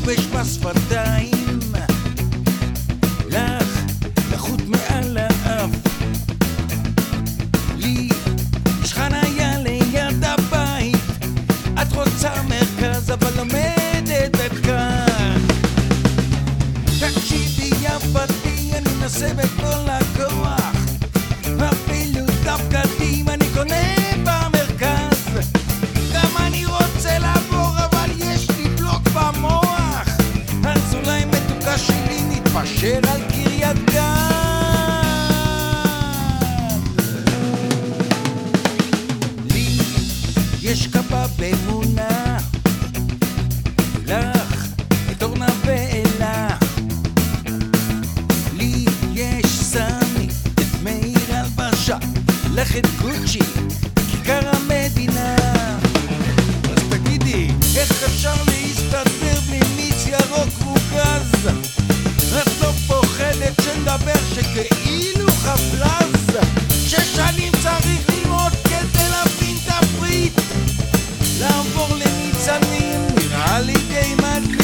יובש בשפתיים, לך לחוט מעל האף, לי יש חניה ליד הבית, את רוצה מרכז אבל לומדת בפקק. תקשיבי יפתי, אני מנסה בכל הכוח, אפילו דווקא דים אני קונה במרכז. גם אני רוצה לעבור אבל יש לי בלוק במוח, אז אולי מתוקה שלי נתפשר על קריית גת. לי יש קבע באמונה, לך את אורנה ואלה, לי יש סמי את מאיר הלבשה, לך את גוצ'י כיכר המדינה. אז תגידי, איך אפשר להסתדר בלי מיץ ירוק מוגז? את לא פוחדת שנדבר שכאילו חפלז? 6 שנים צריך ללמוד כדי להבין תפריט, לעבור לניצנים נראה לי די מדליק.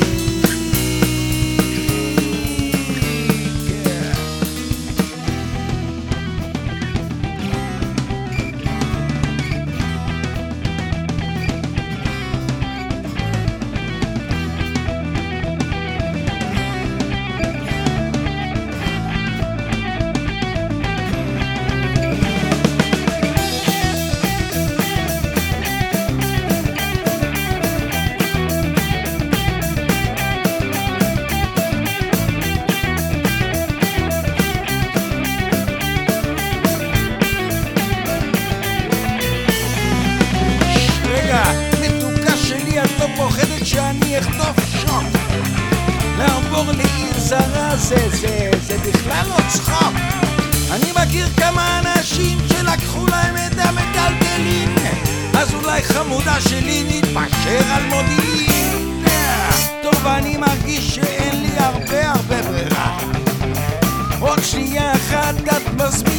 פוחדת שאני אכתוב שוק, לעבור לעיר זרה זה בכלל לא צחוק. אני מכיר כמה אנשים שלקחו להם את המטלטלים, אז אולי חמודה שלי נתפשר על מודיעין. טוב, אני מרגיש שאין לי הרבה ברירה, עוד שנייה אחת את מזמינה